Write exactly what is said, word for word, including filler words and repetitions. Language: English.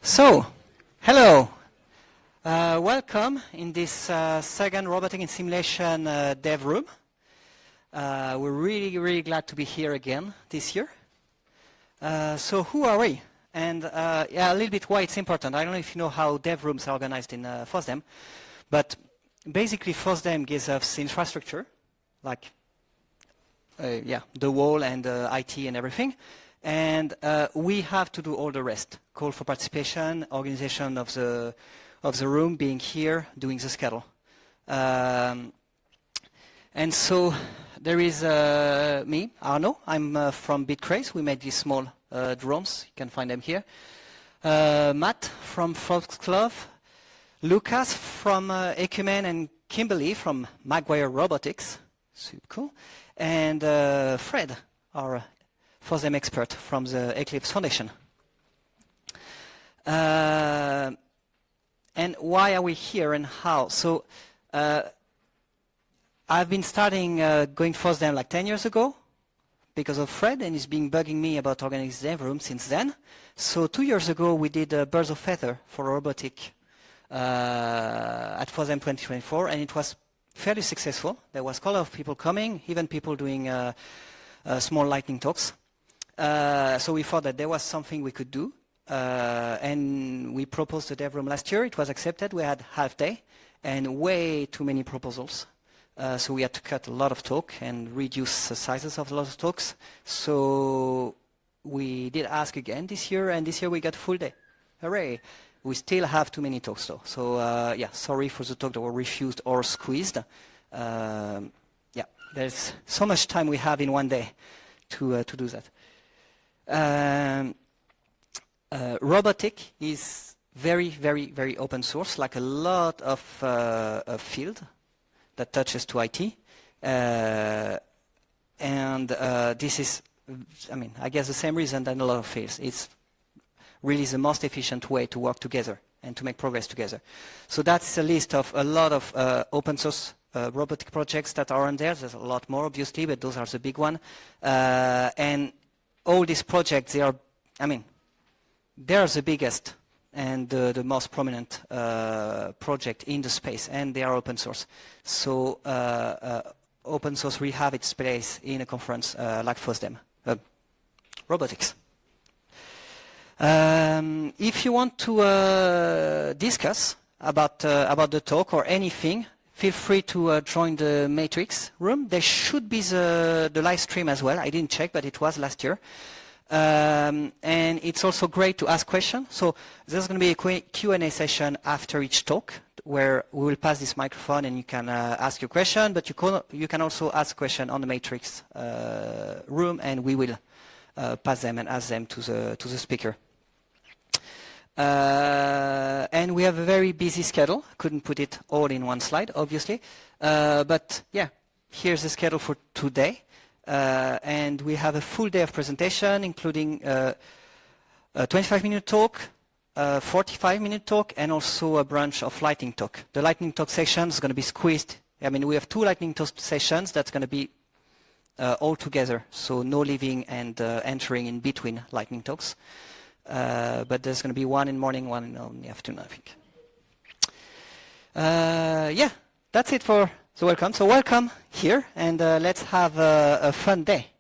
So, hello. Uh, welcome in this uh, second Robotic in Simulation uh, dev room. Uh, we're really, really glad to be here again this year. Uh, so who are we? And uh, yeah, a little bit why it's important. I don't know if you know how dev rooms are organized in uh, FOSDEM, but basically FOSDEM gives us infrastructure, like uh, yeah, the wall and uh, I T and everything. And uh, we have to do all the rest. Call for participation, organization of the of the room, being here, doing the schedule. Um, and so there is uh, me, Arno. I'm uh, from BitCraze. We made these small uh, drones. You can find them here. Uh, Matt from Foxglove. Lucas from uh, Ecumen, and Kimberly from Maguire Robotics. Super cool. And uh, Fred, our FOSDEM expert from the Eclipse Foundation. Uh, and why are we here and how? So uh, I've been starting uh, going FOSDEM like ten years ago because of Fred, and he's been bugging me about organizing dev room since then. So two years ago we did uh, Birds of Feather for robotic uh, at FOSDEM twenty twenty-four, and it was fairly successful. There was a lot of people coming, even people doing uh, uh, small lightning talks. Uh, so we thought that there was something we could do, uh, and we proposed the dev room last year. It was accepted. We had half day and way too many proposals. Uh, so we had to cut a lot of talk and reduce the sizes of a lot of talks. So we did ask again this year, and this year we got full day. Hooray! We still have too many talks though. So uh, yeah, sorry for the talk that were refused or squeezed. Um, yeah, there's so much time we have in one day to uh, to do that. Um, uh, robotic is very, very, very open source, like a lot of uh, a field that touches to I T. Uh, and uh, this is, I mean, I guess the same reason than a lot of fields. It's really the most efficient way to work together and to make progress together. So that's a list of a lot of uh, open source uh, robotic projects that are on there. There's a lot more, obviously, but those are the big ones. Uh, and all these projects, they are, I mean, they are the biggest and uh, the most prominent uh, project in the space, and they are open source. So uh, uh, open source will have its place in a conference uh, like FOSDEM, uh, robotics. Um, if you want to uh, discuss about, uh, about the talk or anything, feel free to uh, join the Matrix room. There should be the, the live stream as well. I didn't check, but it was last year. Um, and it's also great to ask questions. So there's going to be a Q and A session after each talk where we will pass this microphone and you can uh, ask your question, but you can, you can also ask question on the Matrix uh, room, and we will uh, pass them and ask them to the, to the speaker. Uh, and we have a very busy schedule. Couldn't put it all in one slide, obviously. Uh, but yeah, here's the schedule for today. Uh, and we have a full day of presentation, including uh, a twenty-five minute talk, a forty-five minute talk, and also a branch of lightning talk. The lightning talk section is going to be squeezed. I mean, we have two lightning talk sessions that's going to be uh, all together. So no leaving and uh, entering in between lightning talks. Uh, but there's going to be one in the morning, one in the afternoon, I think. Uh, yeah, that's it for the welcome. So welcome here, and uh, let's have a, a fun day.